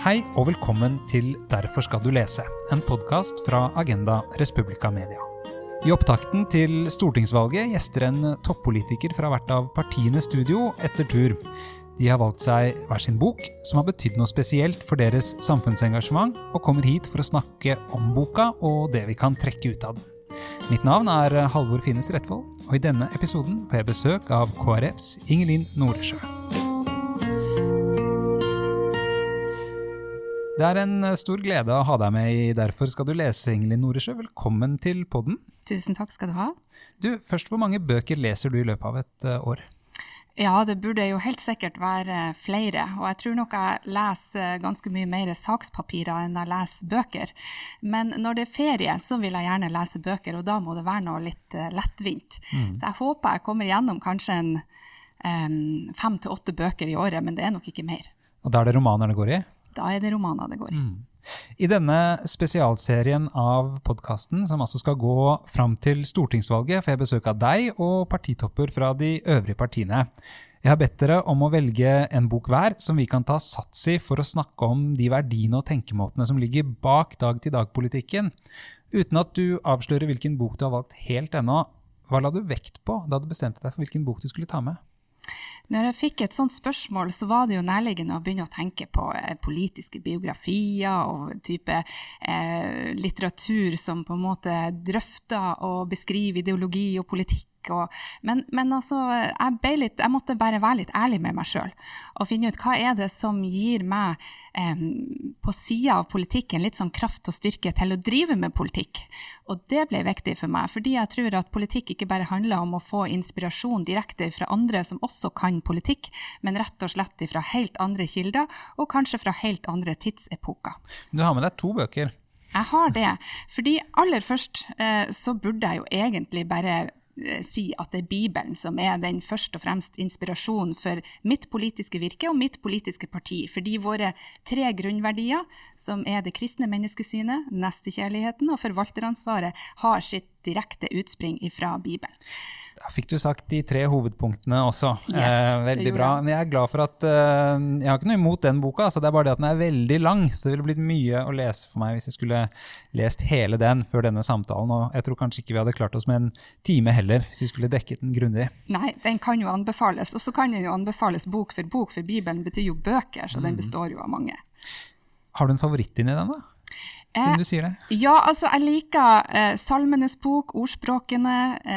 Hei og velkommen til Derfor skal du lese, en podcast fra Agenda Respublica Media. I opptakten til stortingsvalget gjester en toppolitiker fra hvert av partienes studio etter tur. De har valgt seg hver sin bok, som har betydd noe spesielt for deres samfunnsengasjement, og kommer hit for å snakke om boka og det vi kan trekke ut av den. Mitt navn er Halvor Finnes Rettvold, og i denne episoden får jeg besøk av KrFs Ingelin Noresjø. Det er en stor glede å ha deg med i Derfor skal du lese, Ingelin Noresjø. Velkommen til podden. Tusen takk skal du ha. Du, først, hvor mange bøker leser du i løpet av et år? Ja, det burde jo helt sikkert være flere, og jeg tror nok jeg leser ganske mye mer sakspapirer enn jeg leser bøker. Men når det er ferie, så vil jeg gjerne lese bøker, og da må det være noe litt lettvint. Så jeg håper jeg kommer gjennom kanskje 5 til 8 bøker i året, men det er nok ikke mer. Og da er det romaner det går i? Da er det romaner det går i. I denne spesialserien av podcasten, som altså skal gå fram til stortingsvalget, får jeg besøk av deg og partitopper fra de øvrige partiene. Jeg har bedt dere om å velge en bok hver som vi kan ta sats i for å snakke om de verdiene og tenkemåtene som ligger bak dag-til-dag-politikken. Uten at du avslører hvilken bok du har valgt helt ennå, hva la du vekt på da du bestemte deg for hvilken bok du skulle ta med? Når jeg fikk et sånt spørsmål, så var det jo nærliggende å begynne å tenke på politiske biografier og type litteratur som på en måte drøfter og beskriver ideologi og politikk. Men altså, jeg måtte bare være litt ærlig med meg selv og finne ut hva er det som gir meg på siden av politikken litt sånn kraft og styrke til å drive med politikk. Og det ble viktig for meg, fordi jeg tror at politikk ikke bare handler om å få inspirasjon direkte fra andre som også kan politikk, men rett og slett fra helt andre kilder, og kanskje fra helt andre tidsepoker. Du har med deg 2 bøker. Jeg har det, fordi aller først så burde jeg jo egentlig bare si at det er Bibelen som er den først og fremst inspirasjonen for mitt politiske virke og mitt politiske parti, fordi våre 3 grunnverdier, som er det kristne menneskesynet, nestekjærligheten og forvalteransvaret, har sitt direkte utspring ifra Bibelen. Da fikk du sagt de 3 hovedpunktene også. Yes, veldig bra. Men jeg er glad for at jeg har ikke noe imot den boka, så det er bare det at den er veldig lang, så det ville blitt mye å lese for meg hvis jeg skulle lest hele den før denne samtalen, og jeg tror kanskje ikke vi hadde klart oss med en time heller, hvis vi skulle dekket den grundig. Nei, den kan jo anbefales, og så kan den jo anbefales bok, for Bibelen betyr jo bøker, så den består jo av mange. Har du en favoritt inni den da? Siden du sier det. Ja, altså jeg liker Salmenes bok, ordspråkene,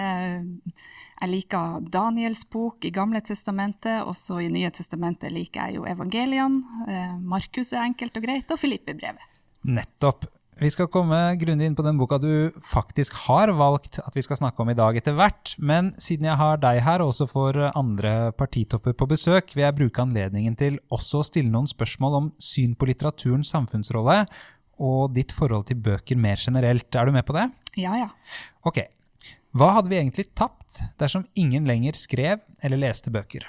jeg liker Daniels bok i Gamle testamentet, og så i Nye testamentet liker jeg jo evangeliene, Markus er enkelt og greit, og Filippe-brevet. Nettopp. Vi skal komme grundig inn på den boka du faktisk har valgt at vi skal snakke om i dag etter hvert, men siden jeg har deg her og også får andre partitopper på besøk, vil jeg bruke anledningen til også å stille noen spørsmål om syn på litteraturens samfunnsrolle, og ditt forhold til bøker mer generelt. Er du med på det? Ja. Ok. Hva hadde vi egentlig tapt dersom ingen lenger skrev eller leste bøker?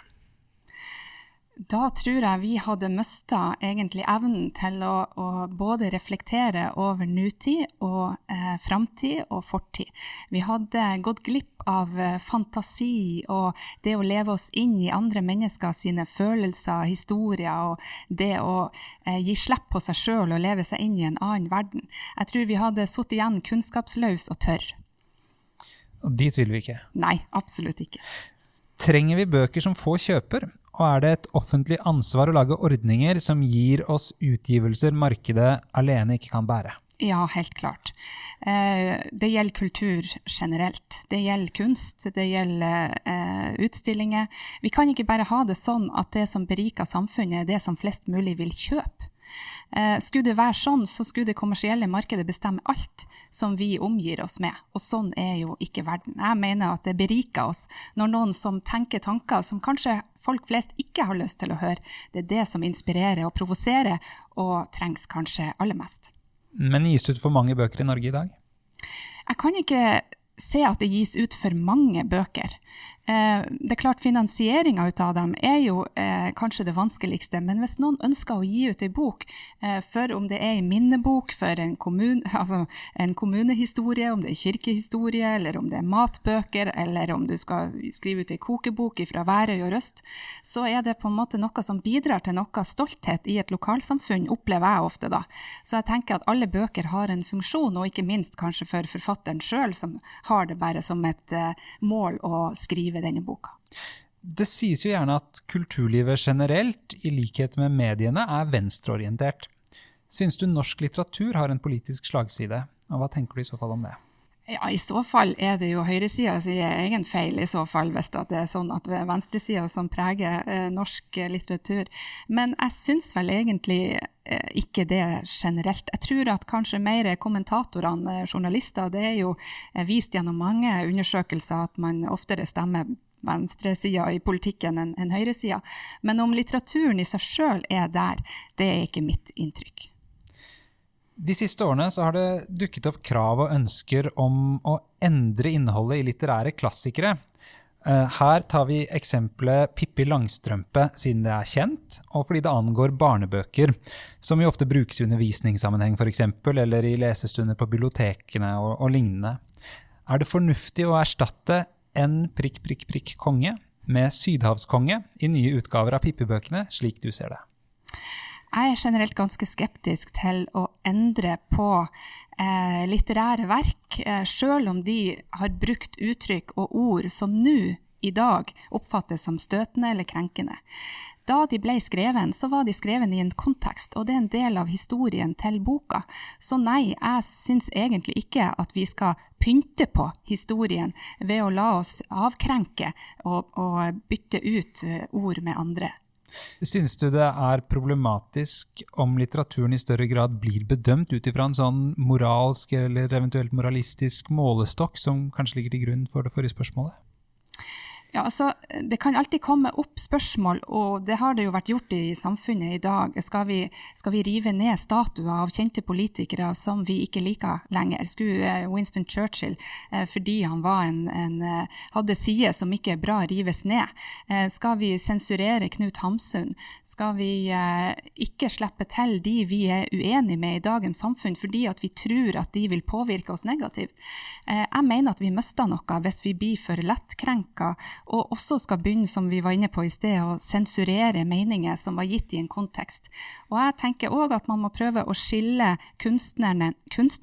Da tror jeg vi hadde mistet egentlig evnen til å både reflektere over nutid og framtid og fortid. Vi hadde gått glipp av fantasi og det å leve oss inn i andre mennesker sine følelser, historier og det å gi slipp på seg selv og leve seg inn i en annen verden. Jeg tror vi hadde sittet igjen kunnskapsløs og tørr. Og dit vil vi ikke. Nei, absolutt ikke. Trenger vi bøker som få kjøper? Og er det et offentlig ansvar å lage ordninger som gir oss utgivelser markedet alene ikke kan bære? Ja, helt klart. Det gjelder kultur generelt. Det gjelder kunst, det gjelder utstillinger. Vi kan ikke bare ha det sånn at det som beriker samfunnet er det som flest mulig vil kjøpe. Skulle det være sånn, så skulle det kommersielle markedet bestemme alt som vi omgir oss med. Og sånn er jo ikke verden. Jeg mener at det beriker oss når noen som tenker tanker som kanskje folk flest ikke har lyst til å høre. Det er det som inspirerer og provoserer, og trengs kanskje aller mest. Men gis det ut for mange bøker i Norge i dag? Jeg kan ikke se at det gis ut for mange bøker. Det klart finansieringen ut av dem jo kanskje det vanskeligste, men hvis noen ønsker å gi ut en bok, for om det en minnebok for en kommunehistorie, om det kirkehistorie, eller om det matbøker, eller om du skal skrive ut en kokebok fra Værøy og Røst, så det på en måte noe som bidrar til noe stolthet i et lokalsamfunn, opplever jeg ofte da. Så jeg tenker at alle bøker har en funksjon, og ikke minst kanskje for forfatteren selv, som har det bare som et mål å skrive denne boka. Det sies jo gjerne at kulturlivet generelt, i likhet med mediene, venstreorientert. Synes du norsk litteratur har en politisk slagside? Og hva tenker du i så fall om det? Ja, i så fall det jo høyresiden sin egen feil i så fall, hvis det sånn at det venstresiden som preger norsk litteratur. Men jeg synes vel egentlig ikke det generelt. Jeg tror at kanskje mer kommentatorene, journalister, det jo vist gjennom mange undersøkelser at man oftere stemmer venstresiden i politikken enn høyresiden. Men om litteraturen i seg selv der, det ikke mitt inntrykk. De siste årene så har det dukket opp krav og ønsker om å endre innholdet i litterære klassikere. Her tar vi eksempelet Pippi Langstrømpe siden det kjent, og fordi det angår barnebøker, som jo ofte brukes i undervisningssammenheng for eksempel, eller i lesestunder på bibliotekene og lignende. Det fornuftig å erstatte en ... konge med sydhavskonge i nye utgaver av Pippi-bøkene, slik du ser det? Jeg generelt ganske skeptisk til å endre på litterære verk, selv om de har brukt uttrykk og ord som nå i dag oppfattes som støtende eller krenkende. Da de ble skreven, så var de skreven i en kontekst, og det en del av historien til boka. Så nei, jeg synes egentlig ikke at vi skal pynte på historien ved å la oss avkrenke og bytte ut ord med andre. Synes du det problematisk om litteraturen i større grad blir bedømt ut ifra en sånn moralsk eller eventuelt moralistisk målestokk som kanskje ligger til grunn for det forrige spørsmålet? Ja, altså, det kan alltid komme opp spørsmål, og det har det jo vært gjort i samfunnet i dag. Skal vi rive ned statuer av kjente politikere som vi ikke liker lenger? Skulle Winston Churchill, fordi han var hadde sider som ikke bra, rives ned? Skal vi sensurere Knut Hamsun? Skal vi ikke slippe til de vi uenige med i dagens samfunn, fordi at vi tror at de vil påvirke oss negativt? Jeg mener at vi mister noe hvis vi blir for lettkrenket, og også skal begynne, som vi var inne på i sted, å sensurere meninger som var gitt i en kontekst. Og jeg tenker også at man må prøve å skille kunstneren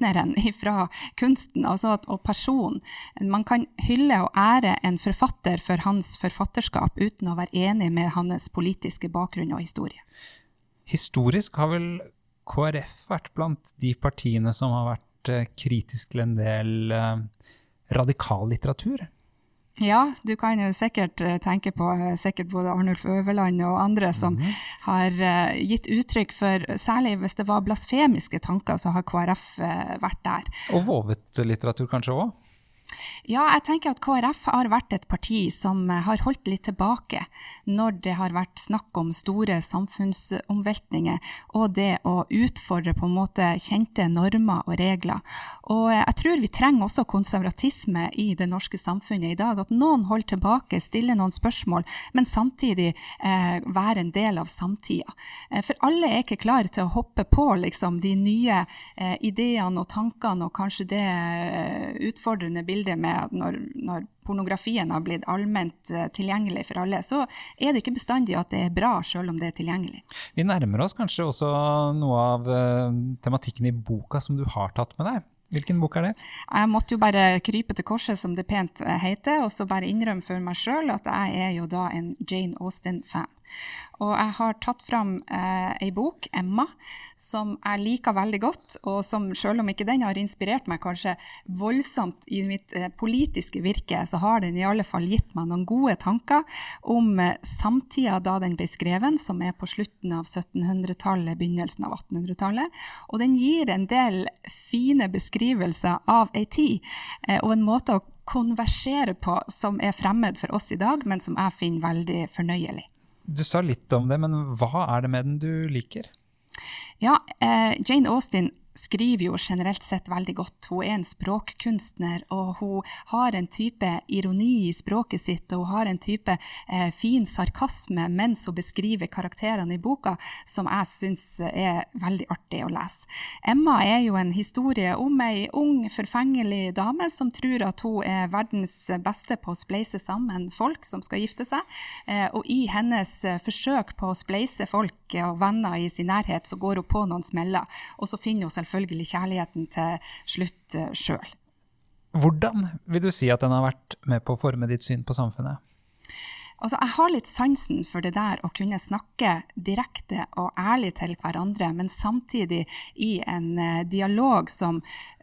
fra kunsten, altså og personen. Man kan hylle og ære en forfatter for hans forfatterskap uten å være enig med hans politiske bakgrunn og historie. Historisk har vel KrF vært blant de partiene som har vært kritisk til en del radikal litteratur? Ja, du kan jo sikkert tenke på både Arnulf Øverland og andre som har gitt uttrykk for, særlig hvis det var blasfemiske tanker, så har KrF vært der. Og vovet litteratur kanskje også? Ja, jeg tenker at KrF har vært et parti som har holdt litt tilbake når det har vært snakk om store samfunnsomveltninger og det å utfordre på en måte kjente normer og regler. Og jeg tror vi trenger også konservatisme i det norske samfunnet i dag, at noen holder tilbake, stiller noen spørsmål, men samtidig være en del av samtida. For alle ikke klare til å hoppe på liksom, de nye ideene og tankene og kanskje det utfordrende bildet med når pornografien har blitt allment tilgjengelig for alle, så det ikke bestandig at det bra selv om det tilgjengelig. Vi nærmer oss kanskje også noe av tematikken i boka som du har tatt med deg. Hvilken bok det? Jeg måtte jo bare krype til korset, som det pent heter, og så bare innrømme for meg selv at jeg jo da en Jane Austen-fan. Og jeg har tatt fram en bok, Emma, som jeg liker veldig godt, og som selv om ikke den har inspirert meg kanskje voldsomt i mitt politiske virke, så har den i alle fall gitt meg noen gode tanker om samtida da den ble skreven, som på slutten av 1700-tallet, begynnelsen av 1800-tallet, og den gir en del fine beskrivelser av en tid, og en måte å konversere på som fremmed for oss i dag, men som jeg finner veldig fornøyelig. Du sa litt om det, men hva det med den du liker? Ja, Jane Austen skriver jo generelt sett veldig godt. Hun en språkkunstner, og hun har en type ironi i språket sitt, og hun har en type fin sarkasme mens hun beskriver karakterene i boka, som jeg synes veldig artig å lese. Emma jo en historie om en ung, forfengelig dame som tror at hun verdens beste på å spleise sammen folk som skal gifte seg, og i hennes forsøk på å spleise folk og venner i sin nærhet, så går hun på noen smeller, og så finner hun selvfølgelig kjærligheten til slutt selv. Hvordan vil du si at den har vært med på å forme ditt syn på samfunnet? Altså, jeg har litt sansen for det der å kunne snakke direkte og ærlig til hverandre, men samtidig i en dialog som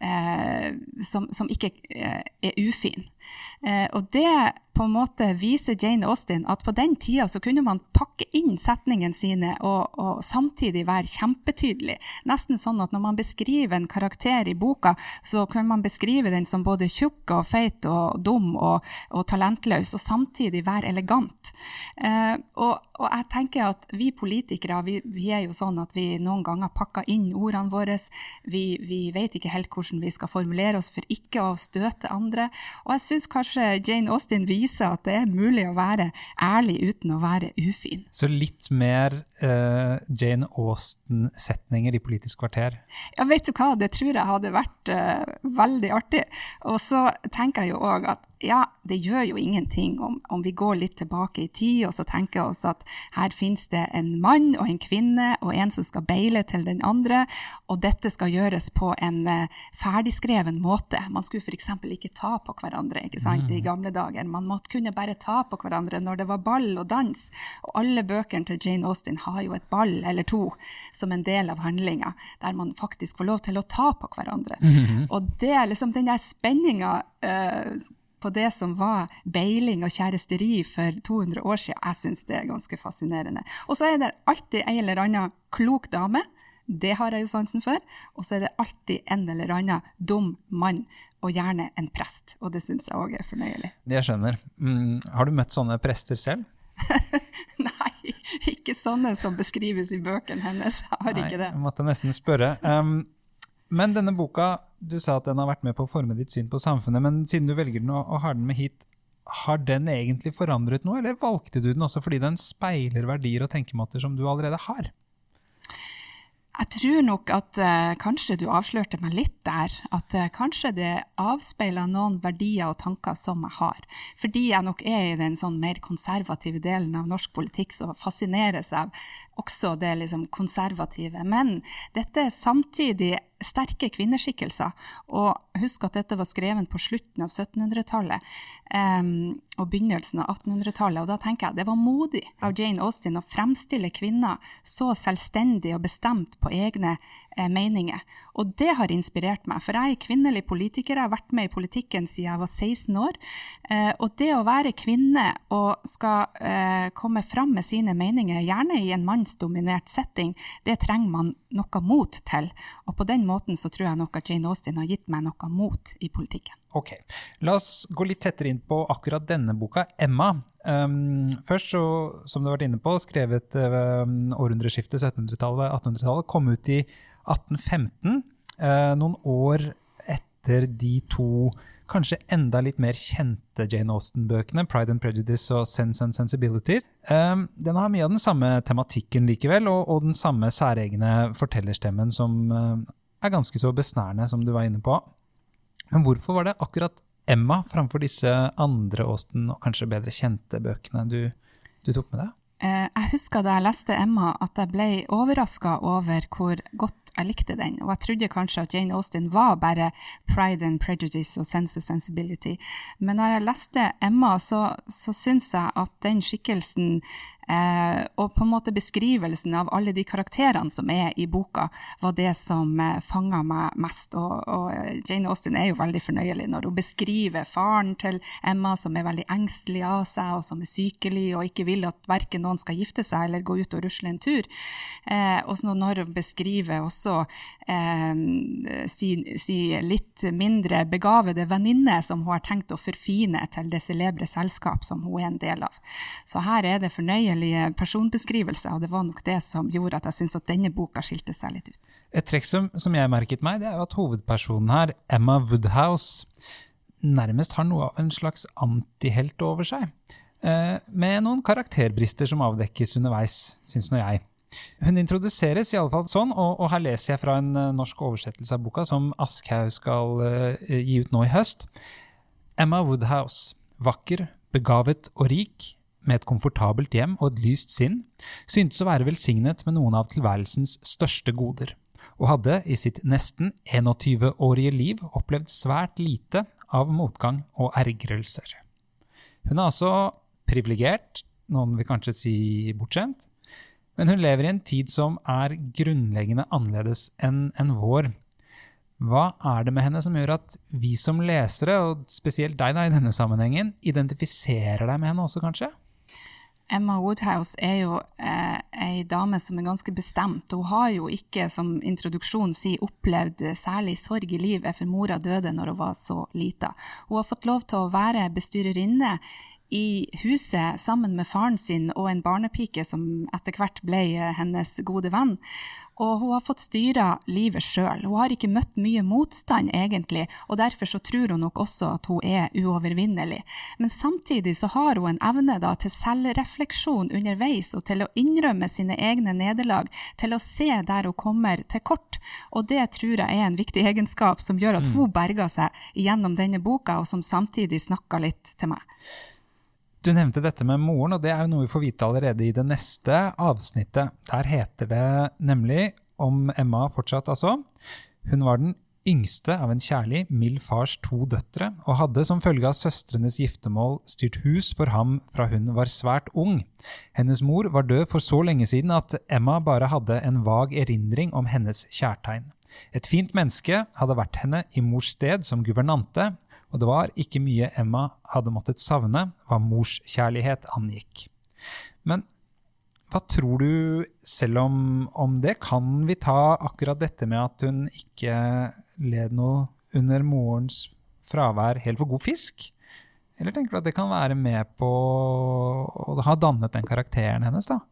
ikke ufin. Og det på en måte viser Jane Austen at på den tiden så kunne man pakke inn setningene sine og samtidig være kjempetydelig. Nesten sånn at når man beskriver en karakter i boka, så kan man beskrive den som både tjukk og feit og dum og talentløs, og samtidig være elegant. Og jeg tenker at vi politikere, vi jo sånn at vi noen ganger pakker inn ordene våre. Vi vet ikke helt hvordan vi skal formulere oss for ikke å støte andre. Og jeg synes kanskje Jane Austen viser at det mulig å være ærlig uten å være ufin. Så litt mer Jane Austen-setninger i Politisk kvarter? Ja, vet du hva? Det tror jeg hadde vært veldig artig. Og så tenker jeg jo også at ja, det gjør jo ingenting om vi går litt tilbake i tid, og så tenker jeg oss at her finnes det en mann og en kvinne, og en som skal beile til den andre, og dette skal gjøres på en ferdigskreven måte. Man skulle for eksempel ikke ta på hverandre, ikke sant, i gamle dager. Man måtte kunne bare ta på hverandre når det var ball og dans, og alle bøkene til Jane Austen har jo et ball eller to som en del av handlingen, der man faktisk får lov til å ta på hverandre. Og det liksom den der spenningen på det som var beiling og kjæresteri for 200 år siden. Jeg synes det ganske fascinerende. Og så det alltid en eller annen klok dame, det har jeg jo sansen for, og så det alltid en eller annen dum mann, og gjerne en prest, og det synes jeg også fornøyelig. Jeg skjønner. Har du møtt sånne prester selv? Nei, ikke sånne som beskrives i bøkene hennes. Jeg har ikke det. Jeg måtte nesten spørre. Men denne boka, du sa at den har vært med på å forme ditt syn på samfunnet, men siden du velger den og har den med hit, har den egentlig forandret noe, eller valgte du den også fordi den speiler verdier og tenkemåter som du allerede har? Jeg tror nok at kanskje du avslørte meg litt der, at kanskje det avspeiler noen verdier og tanker som jeg har. Fordi jeg nok i den sånn mer konservative delen av norsk politikk, så fascineres jeg også det liksom konservative. Men dette samtidig sterke kvinneskikkelser, og husk at dette var skrevet på slutten av 1700-tallet og begynnelsen av 1800-tallet, og da tenker jeg det var modig av Jane Austen å fremstille kvinner så selvstendig og bestemt på egne meninger. Og det har inspirert meg, for jeg kvinnelig politiker, jeg har vært med i politikken siden jeg var 16 år, og det å være kvinne og skal komme fram med sine meninger, gjerne i en mannsdominert setting, det trenger man noe mot til, og på den måten så tror jeg nok at Jane Austen har gitt meg noe mot i politikken. Ok, la oss gå litt tettere inn på akkurat denne boka, Emma. Først, så, som du har vært inne på, skrevet århundreskiftet 1700-tallet, 1800-tallet, kom ut i 1815, noen år etter de to kanskje enda litt mer kjente Jane Austen-bøkene, Pride and Prejudice og Sense and Sensibility. Den har mye av den samme tematikken likevel, og den samme særegne fortellerstemmen som ganske så besnærende, som du var inne på. Men hvorfor var det akkurat Emma framfor disse andre Austen og kanskje bedre kjente bøkene du tok med deg? Jeg husker da jeg leste Emma at jeg ble overrasket over hvor godt jeg likte den, og jeg trodde kanskje at Jane Austen var bare Pride and Prejudice og Sense and Sensibility. Men når jeg leste Emma, så synes jeg at den skikkelsen og på en måte beskrivelsen av alle de karakterene som i boka var det som fanget meg mest, og Jane Austen jo veldig fornøyelig når hun beskriver faren til Emma som veldig engstelig av seg og som sykelig og ikke vil at hverken noen skal gifte seg eller gå ut og rusle en tur, og så når hun beskriver også si litt mindre begavede venninne som hun har tenkt å forfine til det celebre selskap som hun en del av. Så her det fornøyelig uforståelige personbeskrivelser, og det var nok det som gjorde at jeg synes at denne boka skilte seg litt ut. Et trekk som jeg merket meg, det jo at hovedpersonen her, Emma Woodhouse, nærmest har noe av en slags antihelt over seg, med noen karakterbrister som avdekkes underveis, synes nå jeg. Hun introduseres i alle fall sånn, og her leser jeg fra en norsk oversettelse av boka som Aschehoug skal gi ut nå i høst. Emma Woodhouse, vakker, begavet og rik, med et komfortabelt hjem og et lyst sinn, syntes å være velsignet med noen av tilværelsens største goder, og hadde i sitt nesten 21-årige liv opplevd svært lite av motgang og ergrelser. Hun altså privilegert, noen vil kanskje si bortskjemt, men hun lever i en tid som grunnleggende annerledes enn vår. Hva det med henne som gjør at vi som lesere, og spesielt deg da i denne sammenhengen, identifiserer deg med henne også kanskje? Emma Woodhouse jo en dame som ganske bestemt. Hun har jo ikke, som introduksjonen sier, opplevd særlig sorg i livet, for mora døde når hun var så lita. Hun har fått lov til å være bestyrerinne i huset sammen med faren sin og en barnepike som etter hvert ble hennes gode venn. Og hun har fått styre livet selv. Hun har ikke møtt mye motstand egentlig, og derfor så tror hun nok også at hun uovervinnelig. Men samtidig så har hun en evne da til selvrefleksjon underveis, og til å innrømme sine egne nederlag, til å se der hun kommer til kort. Og det tror jeg en viktig egenskap som gjør at hun berger seg gjennom denne boka, og som samtidig snakker litt til meg. Du nevnte dette med moren, og det jo noe vi får vite allerede i det neste avsnittet. Der heter det nemlig om Emma fortsatt altså. Hun var den yngste av en kjærlig, mild fars 2 døtre, og hadde som følge av søstrenes giftemål styrt hus for ham fra hun var svært ung. Hennes mor var død for så lenge siden at Emma bare hadde en vag erindring om hennes kjærtegn. Et fint menneske hadde vært henne i mors sted som guvernante, og det var ikke mye Emma hadde måttet savne hva mors kjærlighet angikk. Men hva tror du selv om det? Kan vi ta akkurat dette med at hun ikke led noe under morens fravær helt for god fisk? Eller tenker du at det kan være med på å ha dannet den karakteren hennes da?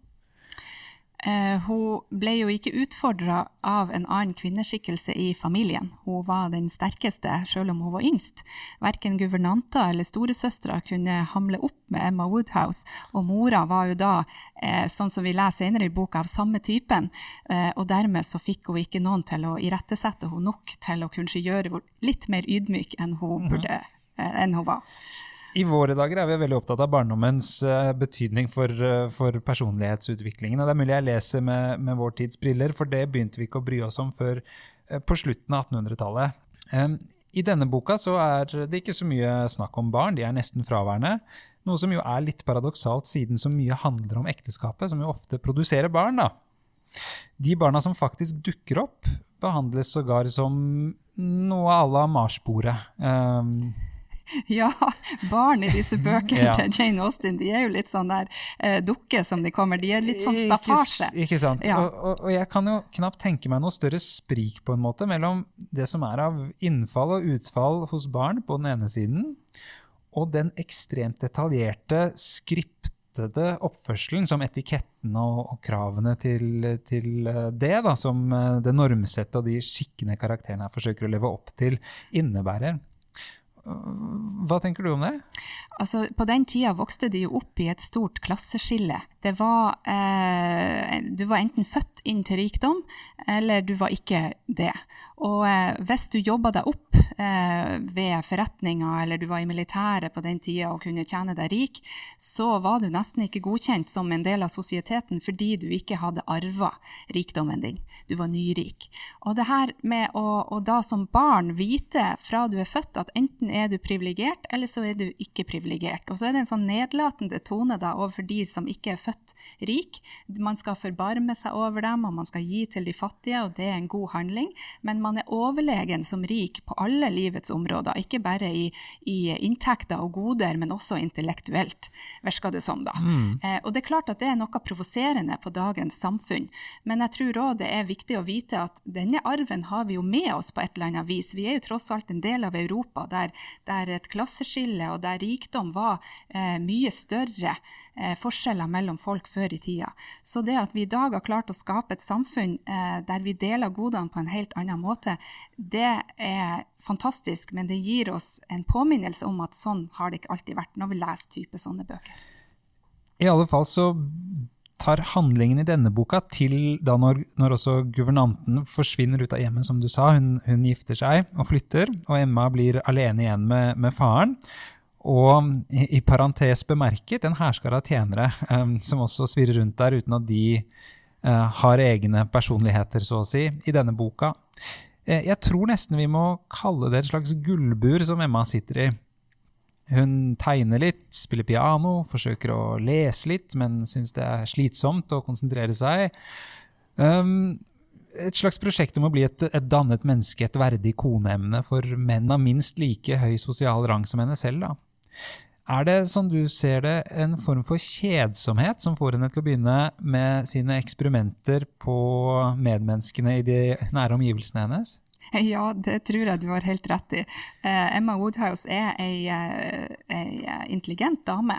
Hun ble jo ikke utfordret av en annen kvinneskikkelse i familien. Hun var den sterkeste, selv om hun var yngst. Hverken guvernanter eller storesøstre kunne hamle opp med Emma Woodhouse, og mora var jo da, sånn som vi leser senere i boka, av samme typen, og dermed så fikk hun ikke noen til å irettesette hun nok til å kunne gjøre henne litt mer ydmyk enn hun var. I våre dager vi veldig opptatt av barndommens betydning for personlighetsutviklingen, og det mulig jeg leser med vår tids briller, for det begynte vi ikke å bry oss om før på slutten av 1800-tallet. I denne boka så det ikke så mye snakk om barn, de nesten fraværende, noe som jo litt paradoksalt siden så mye handler om ekteskapet, som jo ofte produserer barn da. De barna som faktisk dukker opp, behandles sågar som noe à la Mars-bordet. Ja, barn i disse bøkene til Jane Austen, de jo litt sånn der dukke som de kommer, de litt sånn staffasje. Ikke sant, ja. og jeg kan jo knapt tenke meg noe større sprik på en måte mellom det som av innfall og utfall hos barn på den ene siden, og den ekstremt detaljerte, skriptede oppførselen som etiketten og kravene til det da, som det normsettet og de skikkende karakterene forsøker å leve opp til innebærer. Hva tenker du om det? Altså, på den tida vokste de jo opp i et stort klasseskille. Du var enten født inn til rikdom, eller du var ikke det. Og hvis du jobbet deg opp ved forretninger, eller du var i militæret på den tida og kunne tjene deg rik, så var du nesten ikke godkjent som en del av sosieteten, fordi du ikke hadde arvet rikdommen din. Du var nyrik. Og det her med å da som barn vite fra du født at enten du privilegert, eller så du ikke privilegert. Og så det en sånn nedlatende tone da overfor de som ikke født rik. Man skal forbarme seg over dem, og man skal gi til de fattige, og det en god handling. Men man overlegen som rik på alle alle livets områder, ikke bare i inntekter og goder, men også intellektuelt, virker det som da. Og det klart at det noe provoserende på dagens samfunn, men jeg tror også det viktig å vite at denne arven har vi jo med oss på et eller annet vis. Vi jo tross alt en del av Europa, der et klasseskille og der rikdom var mye større forskjeller mellom folk før i tida. Så det at vi i dag har klart å skape et samfunn der vi deler godene på en helt annen måte, det fantastisk, men det gir oss en påminnelse om at sånn har det ikke alltid vært når vi leser type sånne bøker. I alle fall så tar handlingen i denne boka til da når også guvernanten forsvinner ut av hjemmet, som du sa, hun gifter seg og flytter, og Emma blir alene igjen med faren. Og i parentes bemerket, en herskare av tjenere som også svirrer rundt der uten at de har egne personligheter, så å si, i denne boka. Jeg tror nesten vi må kalle det et slags gullbur som Emma sitter i. Hun tegner litt, spiller piano, forsøker å lese litt, men synes det slitsomt å konsentrere seg. Et slags prosjekt om å bli et dannet menneske, et verdig koneemne for menn av minst like høy sosial rang som henne selv, da. Det, som du ser det, en form for kjedsomhet som får henne til å begynne med sine eksperimenter på medmenneskene i de nære omgivelsene hennes? Ja, det tror jeg du har helt rett i. Emma Woodhouse en intelligent dame.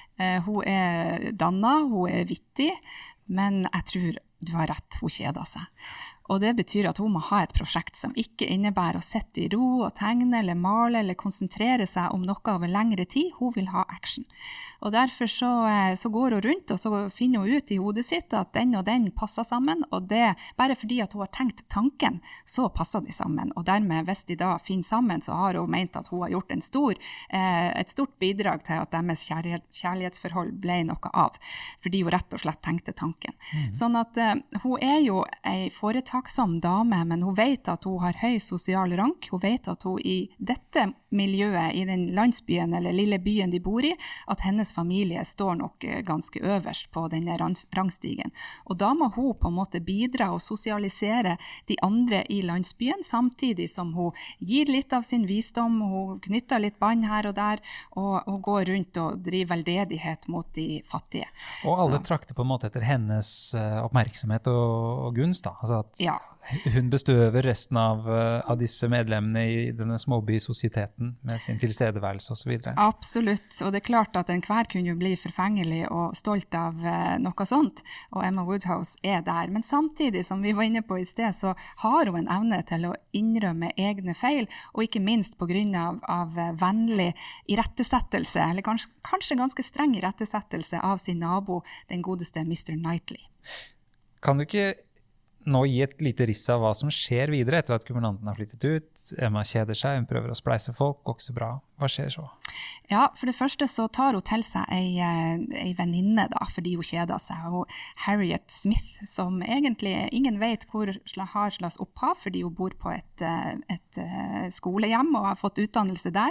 Hun dannet, hun vittig, men jeg tror du har rett, hun kjeder seg. Og det betyr at hun må ha et prosjekt som ikke innebærer å sitte i ro og tegne eller male eller konsentrere seg om noe over lengre tid. Hun vil ha action. Og derfor så går hun rundt og så finner hun ut i hodet sitt at den og den passer sammen, og det bare fordi at hun har tenkt tanken, så passer de sammen. Og dermed, hvis de da finner sammen, så har hun ment at hun har gjort et stort bidrag til at deres kjærlighetsforhold ble noe av, fordi hun rett og slett tenkte tanken. Sånn at hun jo en foretaksom dame, men hun vet at hun har høy sosial rank. Hun vet at hun i dette miljøet, i den landsbyen eller lille byen de bor i, at hennes familie står nok ganske øverst på denne rangstigen. Og da må hun på en måte bidra og sosialisere de andre i landsbyen, samtidig som hun gir litt av sin visdom, hun knytter litt bånd her og der, og hun går rundt og driver veldedighet mot de fattige. Og alle trakter på en måte etter hennes oppmerksomhet og gunst, da. Altså at hun bestøver resten av disse medlemmene i denne småbysosieteten med sin tilstedeværelse og så videre. Absolutt, og det klart at enhver kunne jo bli forfengelig og stolt av noe sånt, og Emma Woodhouse der. Men samtidig, som vi var inne på i sted, så har hun en evne til å innrømme egne feil, og ikke minst på grunn av vennlig irettesettelse, eller kanskje ganske streng irettesettelse av sin nabo, den godeste Mr. Knightley. Kan du ikke nå gi et lite riss av hva som skjer videre etter at guvernanten har flyttet ut? Emma kjeder seg, hun prøver å spleise folk, går ikke så bra. Hva skjer så? Ja, for det første så tar hun til seg ei venninne da, fordi hun kjeder seg. Og Harriet Smith, som egentlig ingen vet hvor har slags opphav, fordi hun bor på et skolehjem og har fått utdannelse der.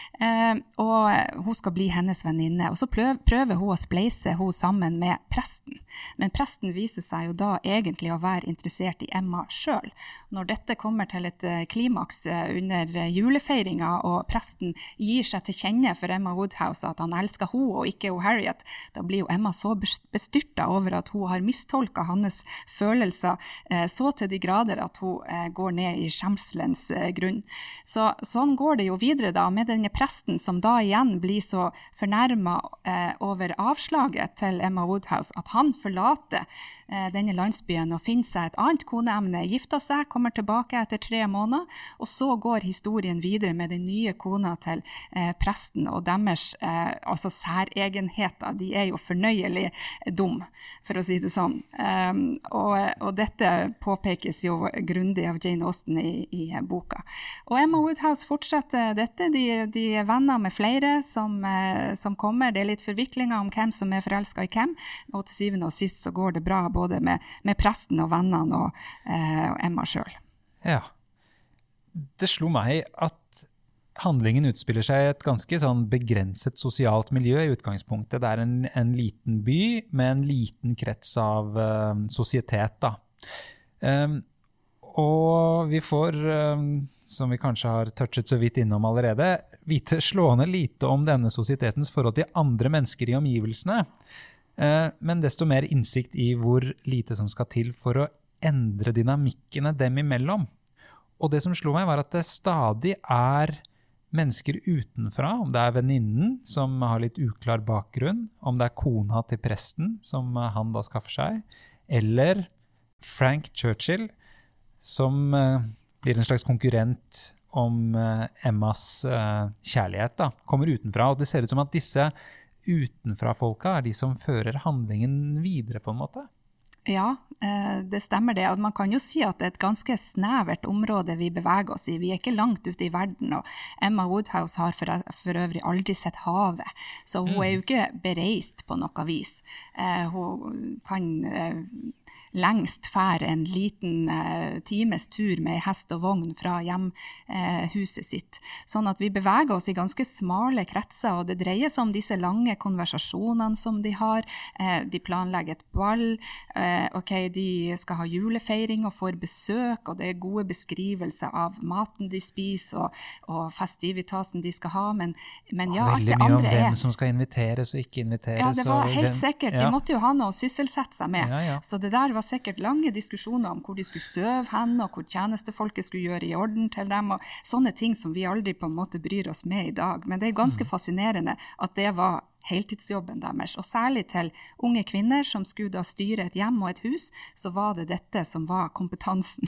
Og hun skal bli hennes venninne. Og så prøver hun å spleise hun sammen med presten. Men presten viser seg jo da egentlig å være interessert i Emma selv. Når dette kommer til et klimaks under julefeiringa, og presten gir seg til kjenne for Emma Woodhouse at han elsker hun og ikke hun Harriet, da blir jo Emma så bestyrtet over at hun har mistolket hans følelser så til de grader at hun går ned i skjemselens grunn. Så sånn går det jo videre da med denne presten som da igjen blir så fornærmet over avslaget til Emma Woodhouse at han forlater denne landsbyen og finner seg et annet koneemne, gifter seg, kommer tilbake etter 3 måneder, og så går historien videre med den nye kona til presten og deres altså særegenheter. De jo fornøyelig dum, for å si det sånn. Og dette påpekes jo grundig av Jane Austen i boka. Og Emma Woodhouse fortsetter dette. De venner med flere som kommer. Det litt forviklinger om hvem som forelsket i hvem, og til syvende og sist så går det bra både med presten og vennene og Emma selv. Ja. Det slo meg at handlingen utspiller seg i et ganske sånn begrenset sosialt miljø i utgangspunktet. Det en liten by med en liten krets av societet, da. Og vi får, som vi kanskje har touchet så vidt innom allerede, vite slående lite om denne sosietetens forhold til andre mennesker i omgivelsene, men desto mer innsikt i hvor lite som skal til for å endre dynamikkene dem imellom. Og det som slo meg var at det stadig mennesker utenfra, om det venninnen som har litt uklar bakgrunn, om det kona til presten som han da skaffer seg, eller Frank Churchill, som blir en slags konkurrent om Emmas kjærlighet, da, kommer utenfra. Og det ser ut som at disse utenfra-folka de som fører handlingen videre på en måte. Ja, det stemmer det. Og man kan jo si at det et ganske snevert område vi beveger oss i. Vi ikke langt ute i verden, og Emma Woodhouse har for øvrig aldri sett havet. Så hun jo ikke bereist på noe vis. Hun kan lengst fær en liten times tur med hest og vogn fra hjemhuset sitt. Sånn at vi beveger oss i ganske smale kretser, og det dreier seg om disse lange konversasjonene som de har. De planlegger et ball, de skal ha julefeiring og får besøk, og det gode beskrivelser av maten de spiser og festivitasen de skal ha, men ja, alt det andre veldig mye om hvem som skal inviteres og ikke inviteres. Ja, det var helt sikkert. De måtte jo ha noe å sysselsette seg med. Så det der var sikkert lange diskusjoner om hvor de skulle søve hen, og hvor tjenestefolket skulle gjøre i orden til dem, og sånne ting som vi aldri på en måte bryr oss med i dag. Men det ganske fascinerende at det var heltidsjobben deres, og særlig til unge kvinner som skulle da styre et hjem og et hus, så var det dette som var kompetansen.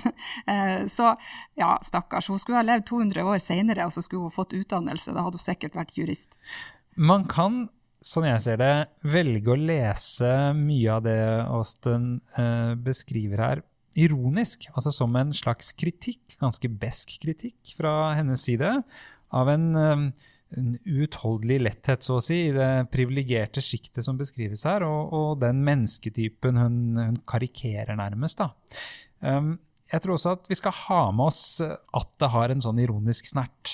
Så ja, stakkars, hun skulle ha levd 200 år senere, og så skulle hun fått utdannelse, da hadde hun sikkert vært jurist. Man kan, sånn jeg ser det, velge å lese mye av det Austen beskriver her ironisk, altså som en slags kritikk, ganske besk kritikk fra hennes side, av en uutholdelig letthet, så å si, i det privilegerte skiktet som beskrives her, og den mennesketypen hun karikerer nærmest, da. Jeg tror også at vi skal ha med oss at det har en sånn ironisk snert.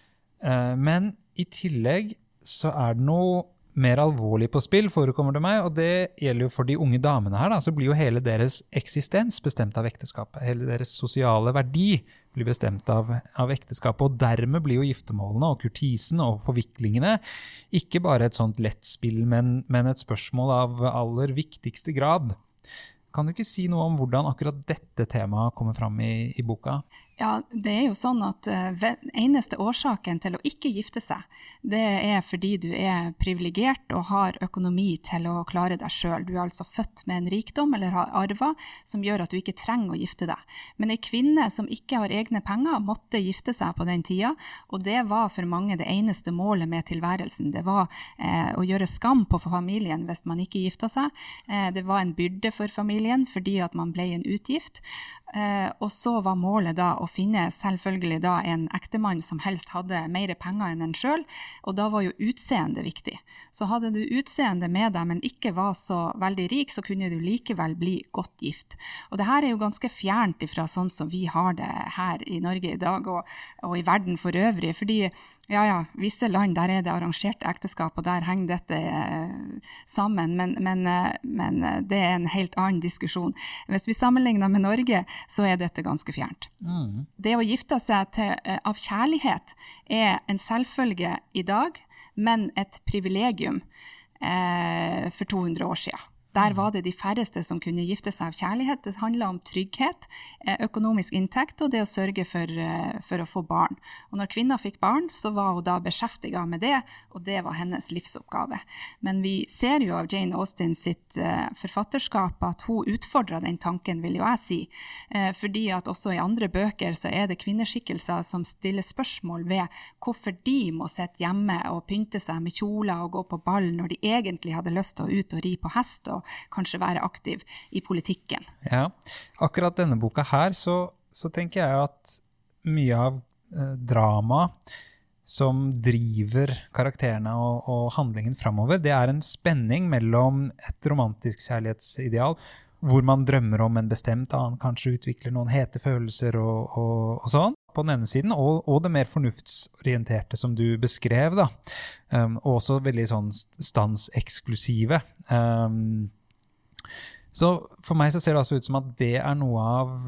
Men i tillegg så det noe mer alvorlig på spill, forekommer det meg, og det gjelder jo for de unge damene her, da, så blir jo hele deres eksistens bestemt av ekteskapet. Hele deres sosiale verdi blir bestemt av ekteskapet, og dermed blir jo giftermålene og kurtisen og forviklingene ikke bare et sånt lett spill, men et spørsmål av aller viktigste grad. Kan du ikke si noe om hvordan akkurat dette temaet kommer fram i boka? Ja, det jo sånn at eneste årsaken til å ikke gifte seg, det fordi du privilegert og har økonomi til å klare deg selv. Du altså født med en rikdom eller har arvet som gjør at du ikke trenger å gifte deg. Men en kvinne som ikke har egne penger måtte gifte seg på den tida, og det var for mange det eneste målet med tilværelsen. Det var å gjøre skam på familien hvis man ikke gifta seg. Det var en byrde for familien fordi at man ble en utgift. Og så var målet da å finne selvfølgelig da en ektemann som helst hadde mer penger enn en selv, og da var jo utseende viktig. Så hadde du utseende med deg, men ikke var så veldig rik, så kunne du likevel bli godt gift. Og det her jo ganske fjernt ifra sånn som vi har det her i Norge i dag, og i verden for øvrig, fordi visse land der det arrangerte ekteskap, og der henger dette sammen, men det en helt annen diskusjon. Hvis vi sammenligner med Norge, så dette ganske fjernt. Det å gifte seg av kjærlighet en selvfølge i dag, men et privilegium for 200 år siden. Der var det de færreste som kunne gifte seg av kjærlighet. Det handlet om trygghet, økonomisk inntekt og det å sørge for å få barn. Og når kvinner fikk barn, så var hun da beskjeftiget med det, og det var hennes livsoppgave. Men vi ser jo av Jane Austen sitt forfatterskap at hun utfordret den tanken, vil jo jeg si. Fordi at også i andre bøker så det kvinneskikkelser som stiller spørsmål ved hvorfor de må sitte hjemme og pynte seg med kjoler og gå på ball når de egentlig hadde lyst til å ut og ri på hest og kanskje være aktiv i politikken. Ja, akkurat denne boka her så tenker jeg at mye av drama som driver karakterene og handlingen fremover, det en spenning mellom et romantisk kjærlighetsideal, hvor man drømmer om en bestemt annen, kanskje utvikler noen hete følelser og sånn, på den ene siden, og det mer fornuftsorienterte som du beskrev, da. Og også veldig sånn standseksklusive. Så for meg så ser det altså ut som at det noe av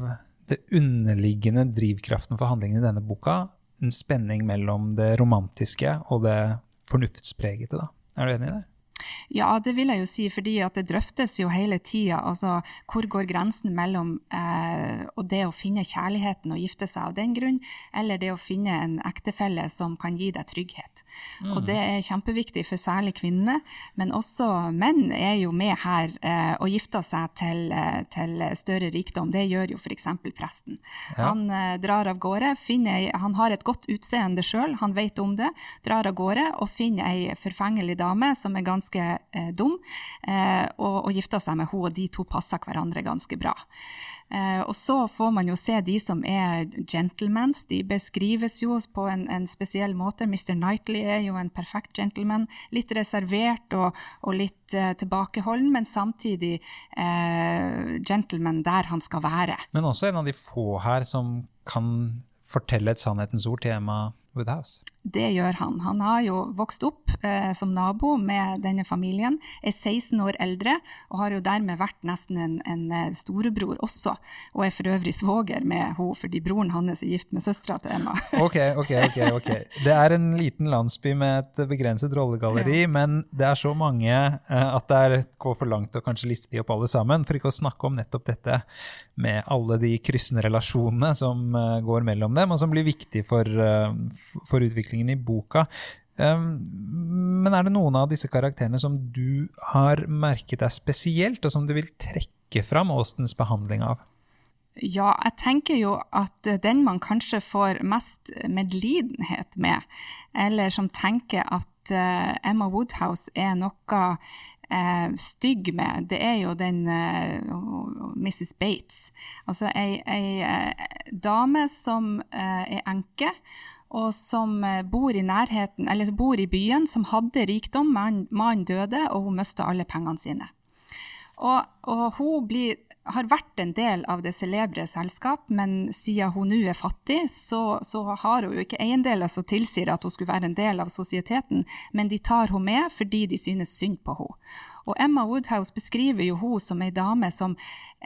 det underliggende drivkraften for handlingen i denne boka, en spenning mellom det romantiske og det fornuftspregete da. Er du enig i det? Ja, det vil jeg jo si, fordi at det drøftes jo hele tiden, altså hvor går grensen mellom og det å finne kjærligheten og gifte seg av den grunn, eller det å finne en ektefelle som kan gi deg trygghet. Og det er kjempeviktig for særlig kvinnene, men også menn er jo med her og gifter seg til større rikdom. Det gjør jo for eksempel presten. Ja. Han drar av gårde, han har et godt utseende selv, han vet om det, drar av gårde og finner en forfengelig dame som er ganske dum, og gifter seg med henne, og de to passer hverandre ganske bra. Og så får man jo se de som er gentlemen, de beskrives jo på en spesiell måte. Mr. Knightley er jo en perfekt gentleman, litt reservert og litt tilbakeholden, men samtidig gentleman der han skal være. Men også en av de få her som kan fortelle et sannhetens ord til Emma Woodhouse. Det gjør han. Han har jo vokst opp som nabo med denne familien, er 16 år eldre, og har jo dermed vært nesten en storebror også, og er for øvrig svoger med henne, fordi broren hans er gift med søstera til Emma. Ok. Det er en liten landsby med et begrenset rollegalleri, ja. Men det er så mange at det går for langt å kanskje liste de opp alle sammen, for ikke å snakke om nettopp dette med alle de kryssende relasjonene som går mellom dem, og som blir viktig for utviklingen i boka. Men er det noen av disse karakterene som du har merket deg spesielt, og som du vil trekke fram Austens behandling av? Ja, jeg tenker jo at den man kanskje får mest medlidenhet med, eller som tenker at Emma Woodhouse er noe stygg med, det er jo den Mrs. Bates. Altså en dame som er enke, og som bor i nærheten, eller bor i byen, som hadde rikdom, mannen døde, og hun mistet alle pengene sine. Og hun har vært en del av det celebre selskap, men siden hun nå er fattig, så har hun jo ikke eiendeler som tilsier at hun skulle være en del av sosieteten, men de tar hun med fordi de synes synd på henne. Og Emma Woodhouse beskriver jo hun som en dame som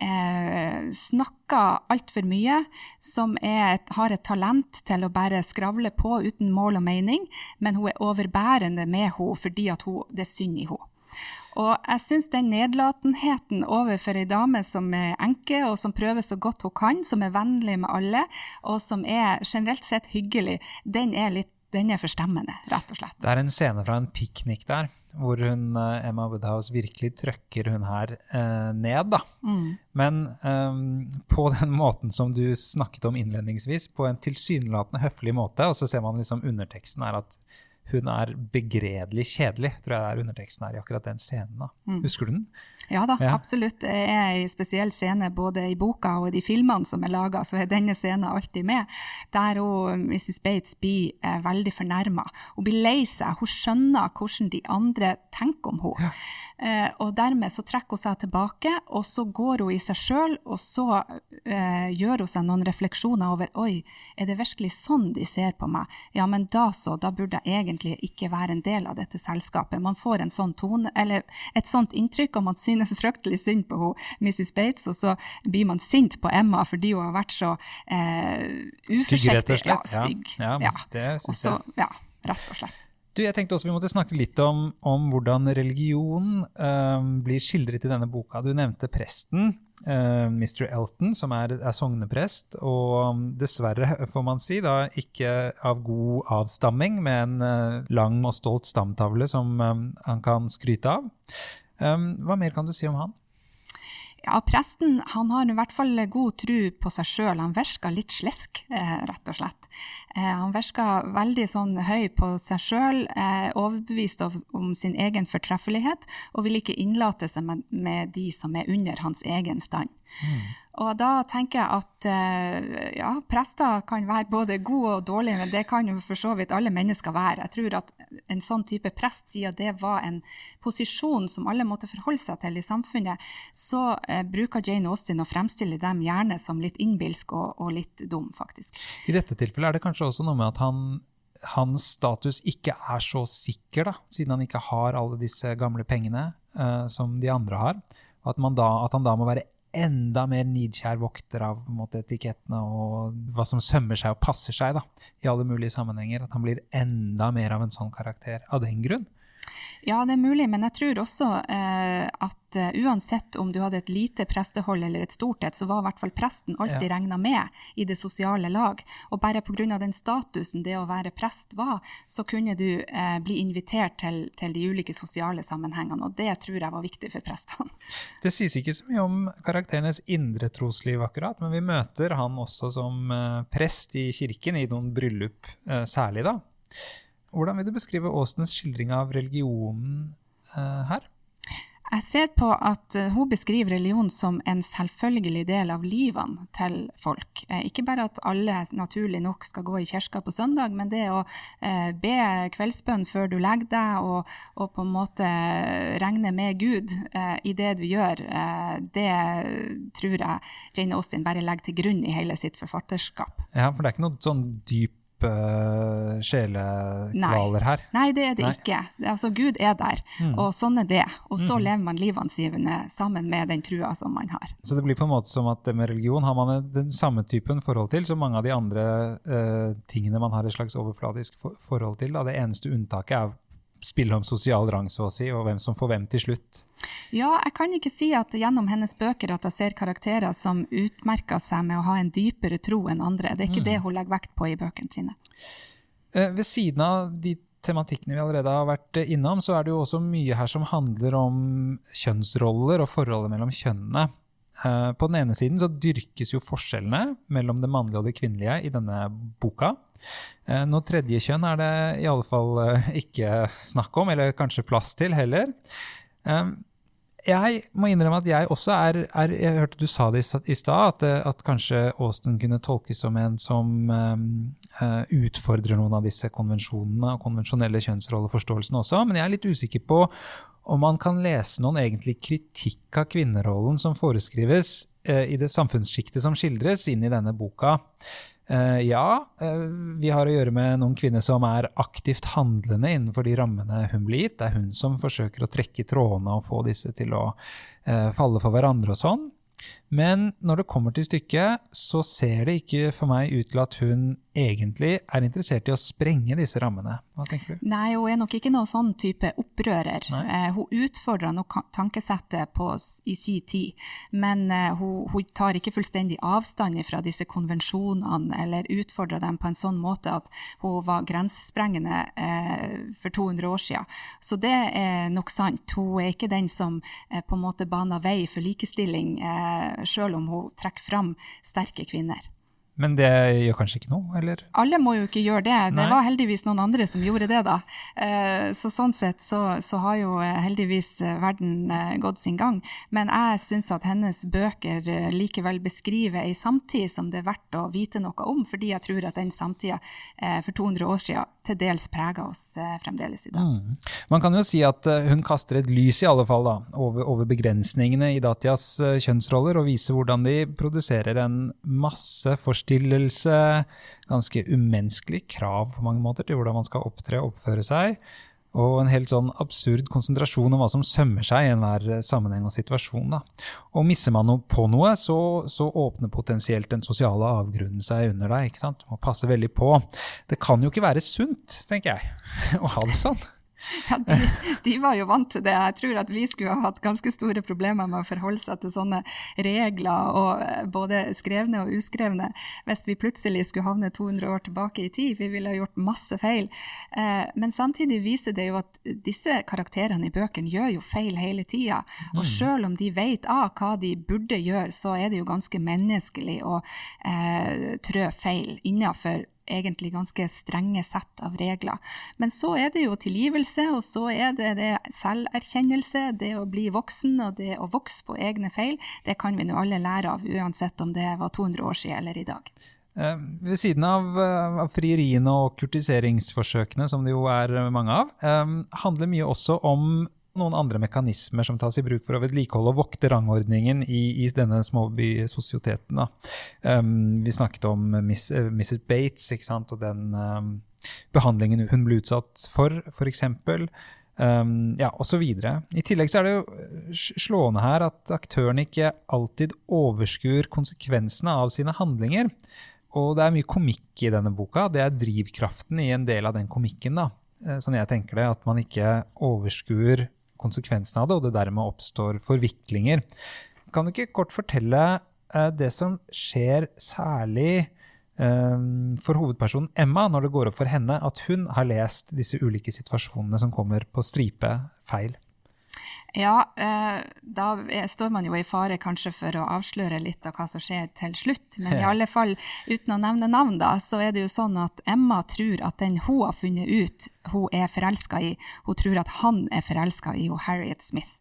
snakker alt for mye, som har et talent til å bare skravle på uten mål og mening, men hun er overbærende med henne fordi at det er synd i henne. Og jeg synes den nedlatenheten overfor en dame som er enke, og som prøver så godt hun kan, som er vennlig med alle, og som er generelt sett hyggelig, den er forstemmende, rett og slett. Det er en scene fra en piknik der, hvor Emma Woodhouse virkelig trøkker hun her ned da. Men på den måten som du snakket om innledningsvis, på en tilsynelatende høflig måte, og så ser man liksom underteksten er at hun er begredelig kjedelig, tror jeg det er underteksten her i akkurat den scenen da. Husker du den? Ja da, absolutt. Det er en spesiell scene både i boka og de filmene som er laget, så er denne scenen alltid med. Der Mrs. Bates blir veldig fornærmet. Hun blir lei seg, hun skjønner hvordan de andre tenker om henne. Ja. Og dermed så trekker hun seg tilbake, og så går hun i seg selv, og så gjør hun seg noen refleksjoner over, oi, er det virkelig sånn de ser på meg? Ja, men da burde jeg egentlig ikke være en del av dette selskapet. Man får en sånn tone, eller et sånt inntrykk, og man synes fryktelig synd på Mrs. Bates, og så blir man sint på Emma fordi hun har vært så uforsiktig. Stygg, rett og slett. Ja, stygg. Ja, det synes jeg. Ja, rett og slett. Du, jeg tenkte også vi måtte snakke litt om hvordan religion blir skildret i denne boka. Du nevnte presten, Mr. Elton, som er sogneprest, og dessverre får man si da, ikke av god avstamming, med en lang og stolt stamtavle som han kan skryte av. Hva mer kan du si om han? Ja, presten, han har i hvert fall god tro på seg selv. Han virker litt slesk, rett og slett. Han virker veldig sånn høy på seg selv, overbevist om sin egen fortreffelighet, og vil ikke innlate seg med de som er under hans egen stand. Og da tenker jeg at ja, prester kan være både gode og dårlige, men det kan jo for så vidt alle mennesker være. Jeg tror at en sånn type prest, siden det var en posisjon som alle måtte forholde seg til i samfunnet, så bruker Jane Austen å fremstille dem gjerne som litt innbilsk og litt dum, faktisk. I dette tilfellet er det kanskje også noe med at hans status ikke er så sikker, da, siden han ikke har alle disse gamle pengene som de andre har. At han da må være enda mer nidkjær vokter av på en måte, etikettene og hva som sømmer seg og passer seg da, i alle mulige sammenhenger, at han blir enda mer av en sånn karakter av den grunn. Ja, det mulig, men jeg tror også at uansett om du hadde et lite prestehold eller et stort et, så var i hvert fall presten alltid regnet med i det sosiale lag. Og bare på grunn av den statusen det å være prest var, så kunne du bli invitert til de ulike sosiale sammenhengene, og det tror jeg var viktig for prestene. Det sies ikke så mye om karakterenes indre trosliv akkurat, men vi møter han også som prest i kirken i noen bryllup særlig da. Hvordan vil du beskrive Austens skildring av religionen her? Jeg ser på at hun beskriver religion som en selvfølgelig del av livene til folk. Ikke bare at alle naturlig nok skal gå i kirka på søndag, men det å be kveldsbønn før du legger deg og på en måte regne med Gud i det du gjør, det tror jeg Jane Austen bare legger til grunn i hele sitt forfatterskap. Ja, for det ikke noe sånn dyp sjelekvaler her. Nei, det det ikke. Altså, Gud der, og sånn det. Og så lever man livene sine sammen med den trua som man har. Så det blir på en måte som at det med religion har man den samme typen forhold til som mange av de andre tingene man har et slags overfladisk forhold til. Da. Det eneste unntaket spillet om sosial rang, så å si, og hvem som får hvem til slutt. Ja, jeg kan ikke si at gjennom hennes bøker at jeg ser karakterer som utmerker seg med å ha en dypere tro enn andre. Det ikke det hun legger vekt på i bøkene sine. Ved siden av de tematikkene vi allerede har vært innom, så det jo også mye her som handler om kjønnsroller og forholdet mellom kjønnene. På den ene siden så dyrkes jo forskjellene mellom det mannlige og det kvinnelige i denne boka. Noe tredje kjønn det i alle fall ikke snakk om, eller kanskje plass til heller. Jeg må innrømme at jeg også jeg hørte du sa det i sted, at kanskje Austen kunne tolkes som en som utfordrer noen av disse konvensjonene og konvensjonelle kjønnsrolleforståelsene også, men jeg litt usikker på om man kan lese noen egentlig kritikk av kvinnerollen som foreskrives i det samfunnsskiktet som skildres inn i denne boka. Vi har å gjøre med noen kvinner som aktivt handlende innenfor de rammene hun blir gitt. Det hun som forsøker å trekke i trådene og få disse til å falle for hverandre og sånn. Men når det kommer til stykket, så ser det ikke for meg ut til at hun egentlig interessert i å sprenge disse rammene. Hva tenker du? Nei, hun nok ikke noen sånn type opprører. Hun utfordrer noe tankesettet i sin tid, men hun tar ikke fullstendig avstand fra disse konvensjonene, eller utfordrer dem på en sånn måte at hun var grensesprengende for 200 år siden. Så det nok sant. Hun ikke den som på en måte baner vei for likestilling, selv om hun trekker fram sterke kvinner. Men det gjør kanskje ikke noe, eller? Alle må jo ikke gjøre det. Det var heldigvis noen andre som gjorde det da. Så sånn sett så har jo heldigvis verden gått sin gang. Men jeg synes at hennes bøker likevel beskriver en samtid som det verdt å vite noe om, fordi jeg tror at den samtida for 200 år siden til dels preger oss fremdeles i dag. Man kan jo si at hun kaster et lys i alle fall da, over begrensningene i datias kjønnsroller, og viser hvordan de produserer en masse forstillelse, ganske umenneskelig krav på mange måter til hvordan man skal opptre og oppføre seg, og en helt sånn absurd konsentrasjon om hva som sømmer seg i enhver sammenheng og situasjon. Da. Og misser man på noe, så åpner potensielt den sosiale avgrunnen seg under deg, ikke sant? Du må passe veldig på. Det kan jo ikke være sunt, tenker jeg, å ha det sånn. Ja, de var jo vant til det. Jeg tror at vi skulle ha hatt ganske store problemer med å forholde seg til sånne regler, og både skrevne og uskrevne, hvis vi plutselig skulle havne 200 år tilbake i tid. Vi ville ha gjort masse feil. Men samtidig viser det jo at disse karakterene i bøkene gjør jo feil hele tiden. Og selv om de vet hva de burde gjøre, så det jo ganske menneskelig å trø feil innenfor egentlig ganske strenge sett av regler. Men så det jo tilgivelse, og så det selverkjennelse, det å bli voksen, og det å vokse på egne feil. Det kan vi nå alle lære av, uansett om det var 200 år siden eller i dag. Ved siden av frieriene og kurtiseringsforsøkene, som det jo mange av, handler mye også om noen andre mekanismer som tas i bruk for å vedlikeholde og vokte rangordningen i denne småbysosieteten. Vi snakket om Mrs. Bates, ikke sant? Og den behandlingen hun ble utsatt for eksempel. ja, og så videre. I tillegg så det jo slående her at aktøren ikke alltid overskuer konsekvensene av sine handlinger. Og det mye komikk i denne boka. Det drivkraften i en del av den komikken, da. Sånn jeg tenker det, at man ikke overskuer konsekvensene av det, og det dermed oppstår forviklinger. Kan du ikke kort fortelle det som skjer særlig for hovedpersonen Emma, når det går opp for henne at hun har lest disse ulike situasjonene som kommer på stripe feil? Ja, da står man jo i fare kanskje for å avsløre litt av hva som skjer til slutt, men i alle fall, uten å nevne navn da, så det jo sånn at Emma tror at den hun har funnet ut hun forelsket i, hun tror at han forelsket i Harriet Smith.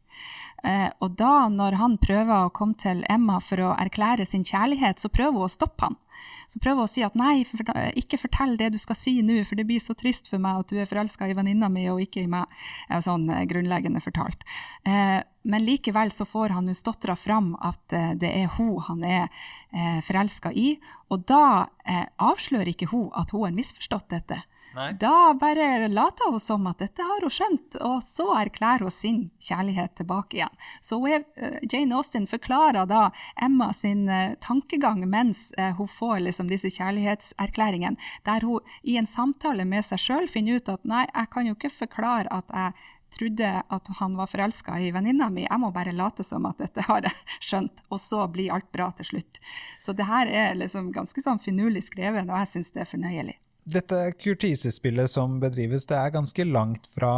Og da, når han prøver å komme til Emma for å erklære sin kjærlighet, så prøver hun å stoppe han. Så prøver hun å si at nei, ikke fortell det du skal si nå, for det blir så trist for meg at du forelsket i venninna mi og ikke i meg, sånn grunnleggende fortalt. Men likevel så får han jo stotret fram at det hun han forelsket i, og da avslører ikke hun at hun har misforstått dette. Nei. Da bare later hun som at dette har hun skjønt, og så erklærer hun sin kjærlighet tilbake igjen. Så Jane Austen forklarer da Emma sin tankegang mens hun får liksom disse kjærlighetserklæringene, der hun i en samtale med seg selv finner ut at nei, jeg kan jo ikke forklare at jeg trodde at han var forelsket i venninna mi, jeg må bare late som at dette har jeg skjønt, og så blir alt bra til slutt. Så det her liksom ganske sånn finurlig skrevet, og jeg synes det fornøyelig. Dette kurtisespillet som bedrives, det ganske langt fra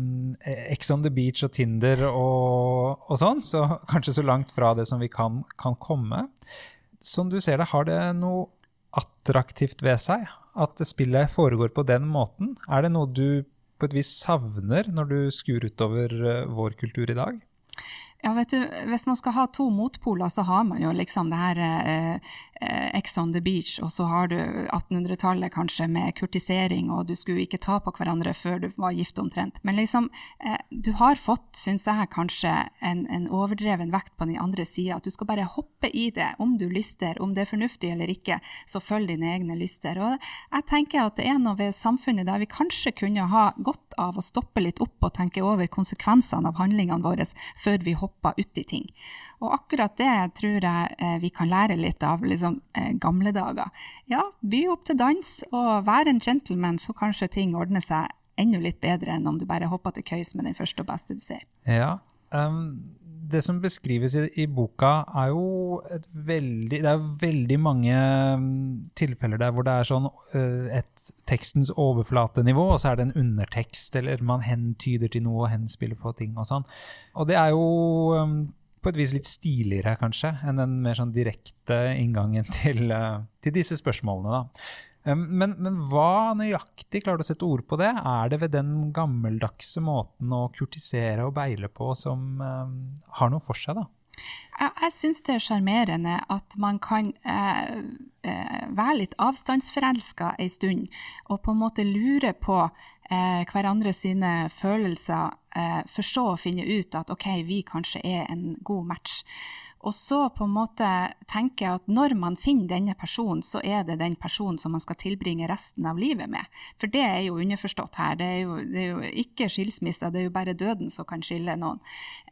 Ex on the Beach og Tinder og sånn, så kanskje så langt fra det som vi kan komme. Som du ser det, har det noe attraktivt ved seg, at spillet foregår på den måten? Det noe du på et vis savner når du skuer utover vår kultur i dag? Ja, vet du, hvis man skal ha to motpoler, så har man jo liksom det her Ex on the Beach, og så har du 1800-tallet kanskje med kurtisering, og du skulle ikke ta på hverandre før du var gift omtrent. Men liksom, du har fått, synes jeg, kanskje en overdreven vekt på den andre siden, at du skal bare hoppe i det, om du lyster, om det fornuftig eller ikke, så følg dine egne lyster. Og jeg tenker at det noe ved samfunnet der vi kanskje kunne ha godt av å stoppe litt opp og tenke over konsekvensene av handlingene våre før vi hopper ut i ting. Og akkurat det tror jeg vi kan lære litt av liksom, gamle dager. Ja, by opp til dans og være en gentleman, så kanskje ting ordner seg enda litt bedre enn om du bare hopper til køys med den første og beste du ser. Ja, det som beskrives i boka jo det veldig mange tilfeller der hvor det sånn et tekstens overflatenivå, og så det en undertekst, eller man hentyder til noe og henspiller på ting og sånn. Og det jo på et vis litt stiligere kanskje, enn den mer sånn direkte inngangen til disse spørsmålene da. Men hva nøyaktig, klarer du å sette ord på det? Det ved den gammeldagse måten å kurtisere og beile på som har noe for seg da? Jeg synes det charmerende at man kan være litt avstandsforelsket en stund, og på en måte lure på hverandre sine følelser, for så å finne ut at ok, vi kanskje en god match. Og så på en måte tenke at når man finner denne personen, så det den personen som man skal tilbringe resten av livet med. For det jo underforstått her. Det jo ikke skilsmisse, det jo bare døden som kan skille noen.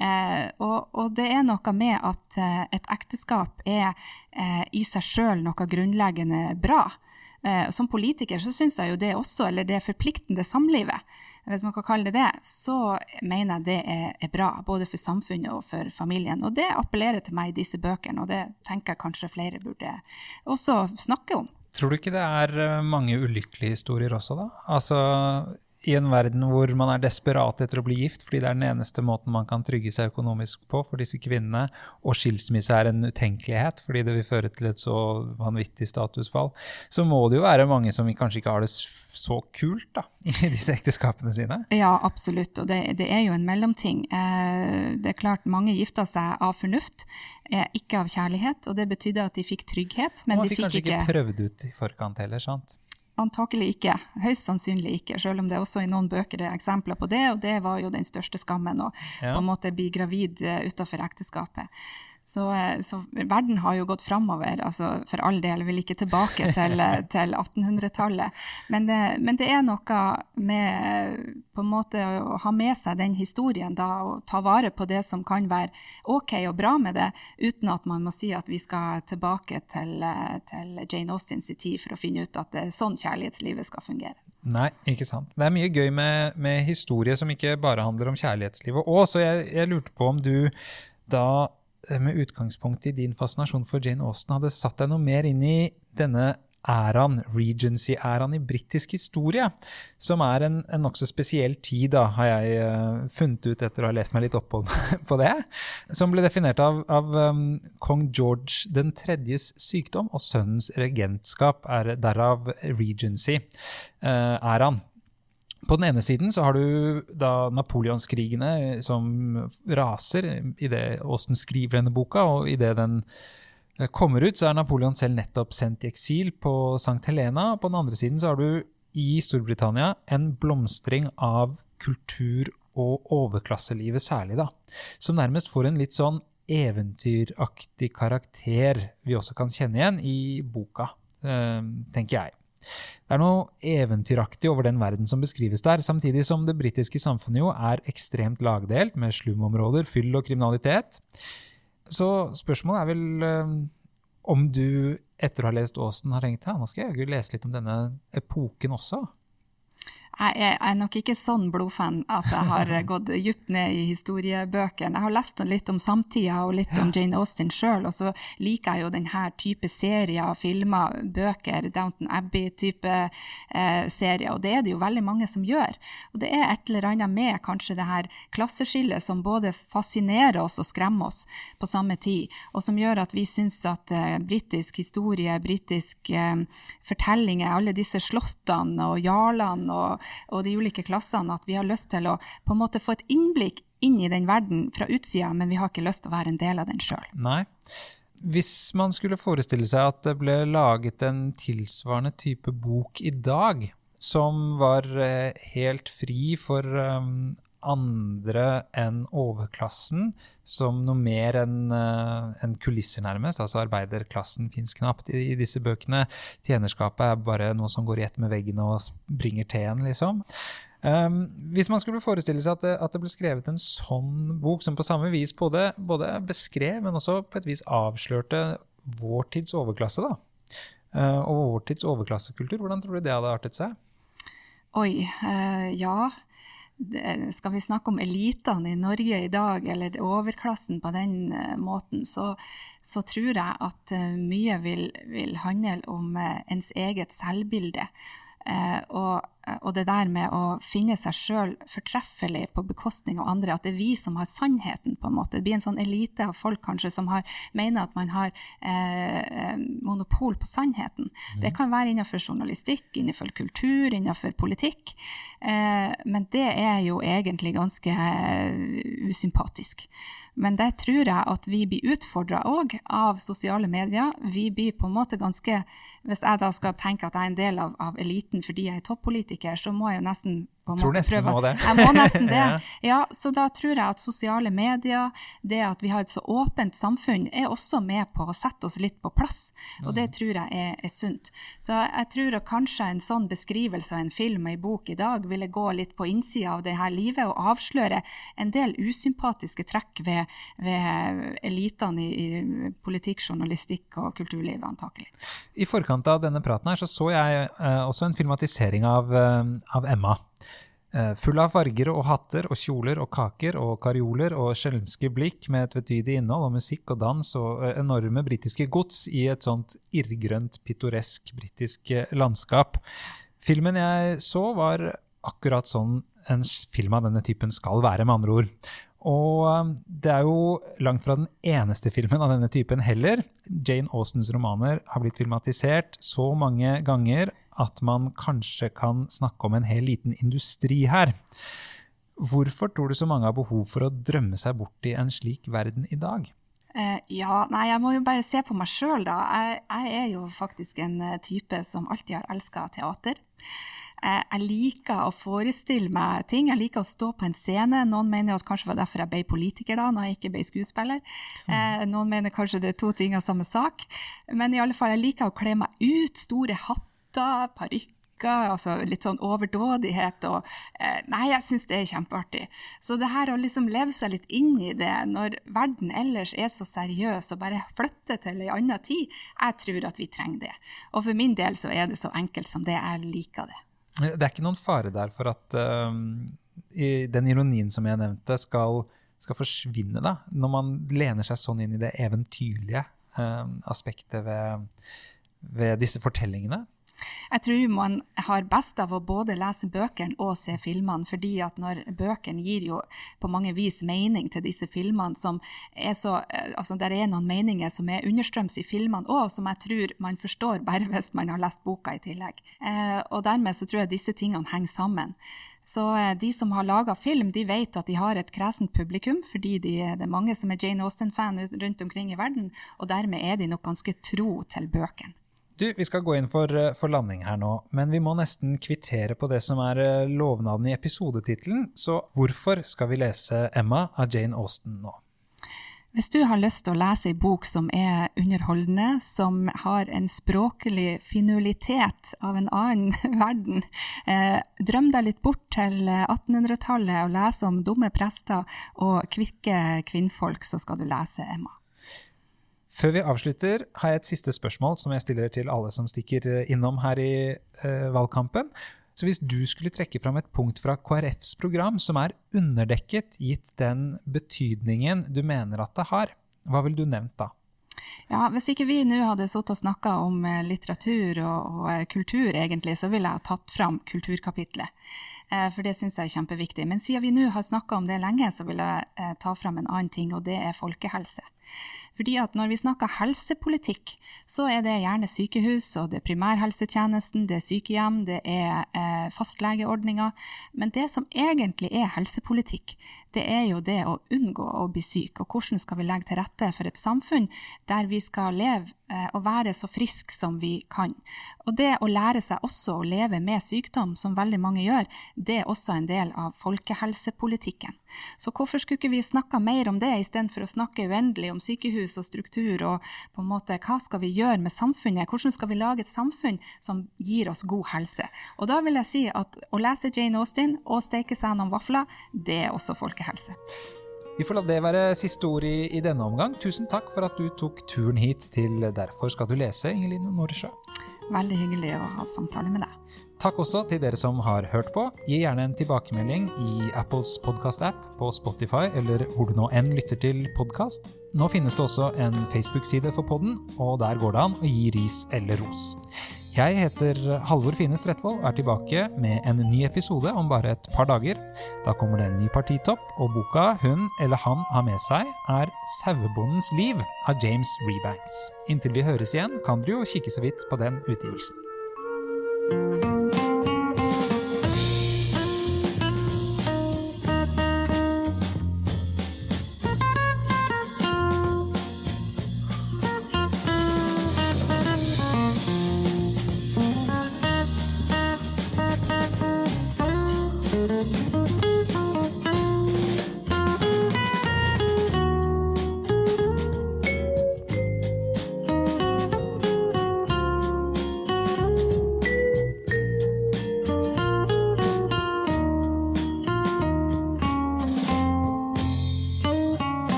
Og det noe med at et ekteskap i seg selv noe grunnleggende bra. Som politiker så synes jeg jo det også, eller det forpliktende samlivet, hvis man kan kalle det, så mener jeg det bra, både for samfunnet og for familien. Og det appellerer til meg i disse bøkene, og det tenker jeg kanskje flere burde også snakke om. Tror du ikke det mange ulykkelige historier også da? Altså, i en verden hvor man desperat etter å bli gift, fordi det den eneste måten man kan trygge seg økonomisk på for disse kvinnene, og skilsmisse en utenkelighet, fordi det vil føre til et så vanvittig statusfall, så må det jo være mange som kanskje ikke har det så kult da, i disse ekteskapene sine. Ja, absolutt, og det jo en mellomting. Det klart mange gifta seg av fornuft, ikke av kjærlighet, og det betydde at de fikk trygghet, men de fikk kanskje ikke prøvd ut i forkant heller, sant? Antakelig ikke, høyst sannsynlig ikke, selv om det også i noen bøker eksempler på det, og det var jo den største skammen å på en måte bli gravid utenfor ekteskapet. Så verden har jo gått fremover, altså for all del, vil ikke tilbake til 1800-tallet. Men det noe med på en måte å ha med seg den historien da, og ta vare på det som kan være ok og bra med det, uten at man må si at vi skal tilbake til Jane Austens tid for å finne ut at det sånn kjærlighetslivet skal fungere. Nei, ikke sant. Det mye gøy med historie som ikke bare handler om kjærlighetslivet. Og så jeg lurte på om du da, med utgangspunkt i din fascinasjon for Jane Austen, hadde satt deg noe mer inn i denne æraen, Regency-æraen i britisk historie, som en nokså spesiell tid, da, har jeg funnet ut etter å ha lest meg litt opp på det, som ble definert av kong George den tredjes sykdom, og sønnens regentskap derav Regency-æraen. På den ene siden så har du da Napoleonskrigene som raser i det Austen skriver denne boka, og i det den kommer ut, så Napoleon selv nettopp sendt i eksil på St. Helena. På den andre siden så har du i Storbritannia en blomstring av kultur- og overklasselivet særlig da, som nærmest får en litt sånn eventyraktig karakter vi også kan kjenne igjen i boka, tenker jeg. Det noe eventyraktig over den verden som beskrives der, samtidig som det britiske samfunnet jo ekstremt lagdelt med slumområder, fyll og kriminalitet. Så spørsmålet vel om du etter å ha lest Austen har tenkt, nå skal jeg lese litt om denne epoken også. Jeg nok ikke sånn blodfan at jeg har gått dypt ned i historiebøkene. Jeg har lest litt om samtida og litt om Jane Austen selv, og så liker jeg jo denne type serier, filmer, bøker, Downton Abbey-type serier, og det det jo veldig mange som gjør. Og det et eller annet med kanskje det her klasseskillet som både fascinerer oss og skremmer oss på samme tid, og som gjør at vi synes at britisk historie, britisk fortellinger, alle disse slottene og jarlene og de ulike klassene, at vi har lyst til å på en måte få et innblikk inn i den verden fra utsida, men vi har ikke lyst til å være en del av den selv. Nei. Hvis man skulle forestille seg at det ble laget en tilsvarende type bok i dag, som var helt fri for andre enn overklassen, som noe mer enn kulisser nærmest, altså arbeiderklassen finnes knapt i disse bøkene. Tjenerskapet bare noe som går i ett med veggen og bringer teen, liksom. Hvis man skulle forestille seg at det ble skrevet en sånn bok, som på samme vis både beskrev, men også på et vis avslørte vår tids overklasse, da. Og vår tids overklassekultur, hvordan tror du det hadde artet seg? Oi, ja. Skal vi snakke om elitene i Norge i dag, eller overklassen på den måten, så tror jeg at mye vil handle om ens eget selvbilde. Og det der med å finne seg selv fortreffelig på bekostning av andre, at det vi som har sannheten på en måte. Det blir en sånn elite av folk kanskje som mener at man har monopol på sannheten. Det kan være innenfor journalistikk, innenfor kultur, innenfor politikk, men det jo egentlig ganske usympatisk. Men det tror jeg at vi blir utfordret også av sosiale medier. Vi blir på en måte ganske, hvis jeg da skal tenke at jeg en del av eliten fordi jeg toppolitiker, så må jeg jo nesten tror nesten prøve. Må det. Jeg må nesten det. Ja, så da tror jeg at sosiale medier, det at vi har et så åpent samfunn, også med på å sette oss litt på plass. Og det tror jeg sunt. Så jeg tror at kanskje en sånn beskrivelse av en film og en bok i dag ville gå litt på innsida av det her livet og avsløre en del usympatiske trekk ved elitene i politikk, journalistikk og kulturlivet antakelig. I forkant av denne praten her så jeg også en filmatisering av Emma. Full av farger og hatter og kjoler og kaker og karioler og skjelmske blikk med et vetydig innhold og musikk og dans og enorme britiske gods i et sånt irrgrønt, pittoresk britisk landskap. Filmen jeg så var akkurat sånn en film av denne typen skal være, med andre ord. Og det jo langt fra den eneste filmen av denne typen heller. Jane Austens romaner har blitt filmatisert så mange ganger at man kanskje kan snakke om en hel liten industri her. Hvorfor tror du så mange har behov for å drømme seg bort i en slik verden i dag? Jeg må jo bare se på meg selv da. Jeg jo faktisk en type som alltid har elsket teater. Jeg liker å forestille meg ting, jeg liker å stå på en scene. Noen mener at kanskje var derfor jeg ble politiker da, når jeg ikke ble skuespiller. Noen mener kanskje det 2 ting av samme sak. Men i alle fall, jeg liker å kle meg ut, store hatter, parykker, altså litt sånn overdådighet. Nei, jeg synes det kjempeartig. Så det her å liksom leve seg litt inn i det, når verden ellers så seriøs, og bare flytte til en annen tid, jeg tror at vi trenger det. Og for min del så det så enkelt som det, jeg liker det. Det ikke noen fare der for at den ironien som jeg nevnte skal forsvinne da, når man lener seg sånn inn i det eventyrlige aspektet ved disse fortellingene? Jeg tror man har best av å både lese bøkene og se filmene, fordi at når bøkene gir jo på mange vis mening til disse filmene, som så, altså der noen meninger som understrøms i filmene også, som jeg tror man forstår bare hvis man har lest boka i tillegg. Og dermed så tror jeg disse tingene henger sammen. Så de som har laget film, de vet at de har et kresent publikum, fordi det mange som Jane Austen-fan rundt omkring i verden, og dermed de nok ganske tro til bøkene. Du, vi skal gå inn for landing her nå, men vi må nesten kvittere på det som lovnavnet i episodetitelen, så hvorfor skal vi lese Emma av Jane Austen nå? Hvis du har lyst til å lese en bok som underholdende, som har en språklig finurlitet av en annen verden, drøm deg litt bort til 1800-tallet og lese om dumme prester og kvikke kvinnfolk, så skal du lese Emma. Før vi avslutter, har jeg et siste spørsmål som jeg stiller til alle som stikker innom her i valgkampen. Så hvis du skulle trekke fram et punkt fra KrFs program som underdekket, gitt den betydningen du mener at det har, hva vil du nevnt da? Ja, hvis ikke vi nå hadde suttet og snakket om litteratur og kultur egentlig, så ville jeg ha tatt fram kulturkapitlet. For det synes jeg kjempeviktig. Men siden vi nå har snakket om det lenge, så vil jeg ta fram en annen ting, og det folkehelse. Fordi at når vi snakker helsepolitikk, så det gjerne sykehus, og det primærhelsetjenesten, det sykehjem, det fastlegeordninger. Men det som egentlig helsepolitikk, det jo det å unngå å bli syk, og hvordan skal vi legge til rette for et samfunn der vi skal leve og være så frisk som vi kan. Og det å lære seg også å leve med sykdom, som veldig mange gjør, det også en del av folkehelsepolitikken. Så hvorfor skulle ikke vi snakke mer om det, i stedet for å snakke uendelig om sykehus og struktur, og på en måte, hva skal vi gjøre med samfunnet? Hvordan skal vi lage et samfunn som gir oss god helse? Og da vil jeg si at å lese Jane Austen og steke seg noen vafler, det også folkehelse. Vi får la det være siste ord i denne omgang. Tusen takk for at du tok turen hit til Derfor skal du lese, Ingeline Noresjø. Veldig hyggelig å ha samtale med deg. Takk også til dere som har hørt på. Gi gjerne en tilbakemelding i Apples podcast-app, på Spotify eller hvor du nå enn lytter til podcast. Nå finnes det også en Facebook-side for podden, og der går det an å gi ris eller ros. Jeg heter Halvor Fine Stretvold og tilbake med en ny episode om bare et par dager. Da kommer det en ny partitopp, og boka hun eller han har med seg Sauebondens liv av James Rebanks. Inntil vi høres igjen, kan du jo kikke så vidt på den utgivelsen. Thank you.